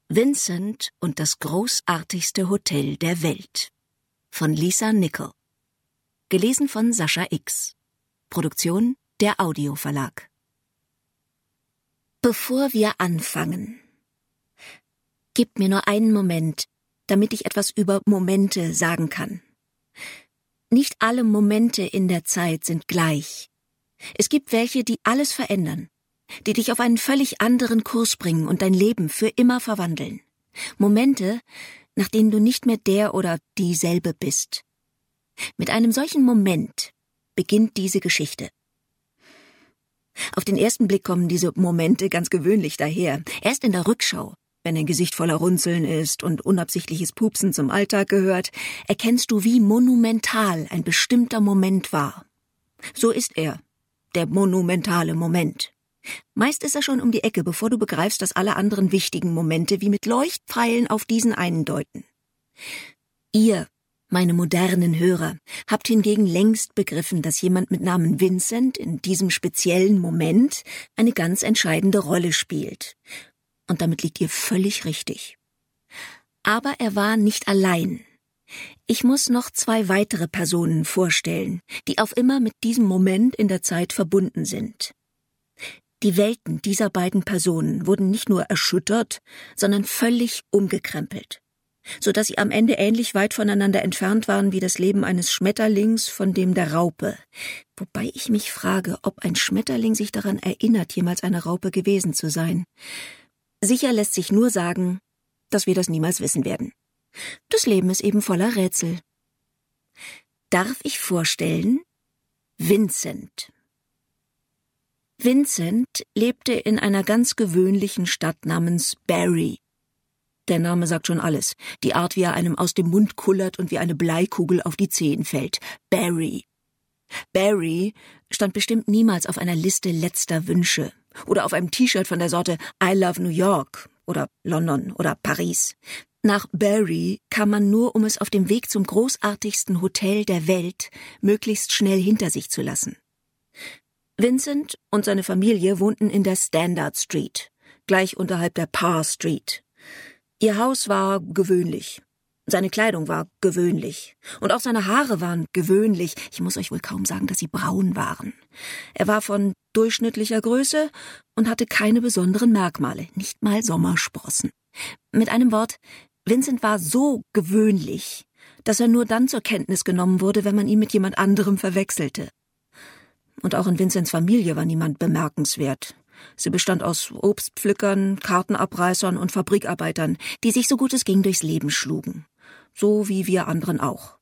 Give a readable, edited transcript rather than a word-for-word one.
Vincent und das großartigste Hotel der Welt von Lisa Nichol. Gelesen von Sascha X. Produktion der Audio Verlag. Bevor wir anfangen, gib mir nur einen Moment, damit ich etwas über Momente sagen kann. Nicht alle Momente in der Zeit sind gleich. Es gibt welche, die alles verändern, die dich auf einen völlig anderen Kurs bringen und dein Leben für immer verwandeln. Momente, nach denen du nicht mehr der oder dieselbe bist. Mit einem solchen Moment beginnt diese Geschichte. Auf den ersten Blick kommen diese Momente ganz gewöhnlich daher. Erst in der Rückschau, wenn dein Gesicht voller Runzeln ist und unabsichtliches Pupsen zum Alltag gehört, erkennst du, wie monumental ein bestimmter Moment war. So ist er, der monumentale Moment. Meist ist er schon um die Ecke, bevor du begreifst, dass alle anderen wichtigen Momente wie mit Leuchtpfeilen auf diesen einen deuten. Ihr, meine modernen Hörer, habt hingegen längst begriffen, dass jemand mit Namen Vincent in diesem speziellen Moment eine ganz entscheidende Rolle spielt. Und damit liegt ihr völlig richtig. Aber er war nicht allein. Ich muss noch 2 weitere Personen vorstellen, die auf immer mit diesem Moment in der Zeit verbunden sind. Die Welten dieser beiden Personen wurden nicht nur erschüttert, sondern völlig umgekrempelt, sodass sie am Ende ähnlich weit voneinander entfernt waren wie das Leben eines Schmetterlings von dem der Raupe. Wobei ich mich frage, ob ein Schmetterling sich daran erinnert, jemals eine Raupe gewesen zu sein. Sicher lässt sich nur sagen, dass wir das niemals wissen werden. Das Leben ist eben voller Rätsel. Darf ich vorstellen? Vincent. Vincent lebte in einer ganz gewöhnlichen Stadt namens Barry. Der Name sagt schon alles. Die Art, wie er einem aus dem Mund kullert und wie eine Bleikugel auf die Zehen fällt. Barry. Barry stand bestimmt niemals auf einer Liste letzter Wünsche oder auf einem T-Shirt von der Sorte I love New York oder London oder Paris. Nach Barry kam man nur, um es auf dem Weg zum großartigsten Hotel der Welt möglichst schnell hinter sich zu lassen. Vincent und seine Familie wohnten in der Standard Street, gleich unterhalb der Parr Street. Ihr Haus war gewöhnlich. Seine Kleidung war gewöhnlich. Und auch seine Haare waren gewöhnlich. Ich muss euch wohl kaum sagen, dass sie braun waren. Er war von durchschnittlicher Größe und hatte keine besonderen Merkmale, nicht mal Sommersprossen. Mit einem Wort, Vincent war so gewöhnlich, dass er nur dann zur Kenntnis genommen wurde, wenn man ihn mit jemand anderem verwechselte. Und auch in Vincents Familie war niemand bemerkenswert. Sie bestand aus Obstpflückern, Kartenabreißern und Fabrikarbeitern, die sich so gut es ging durchs Leben schlugen. So wie wir anderen auch.